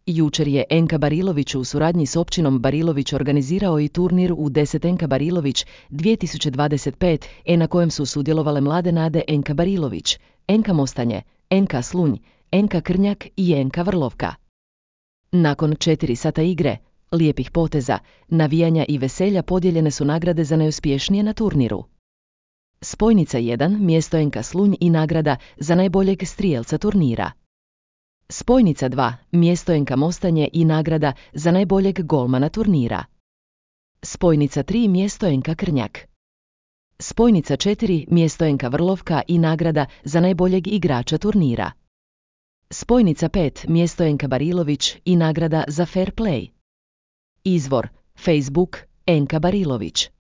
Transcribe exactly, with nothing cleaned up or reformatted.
Jučer je Enka Barilović u suradnji s općinom Barilović organizirao i turnir u deset Enka Barilović dvije tisuće dvadeset pet, e na kojem su sudjelovale mlade nade Enka Barilović, Enka Mostanje, Enka Slunj, Enka Krnjak i Enka Vrlovka. Nakon četiri sata igre, lijepih poteza, navijanja i veselja podijeljene su nagrade za najuspješnije na turniru. Spojnica jedan, mjesto Enka Slunj i nagrada za najboljeg strijelca turnira. Spojnica dva, mjesto Enka Mostanje i nagrada za najboljeg golmana turnira. Spojnica tri, mjesto Enka Krnjak. Spojnica četiri, mjesto Enka Vrlovka i nagrada za najboljeg igrača turnira. Spojnica pet, mjesto Enka Barilović i nagrada za fair play. Izvor: Facebook, Enka Barilović.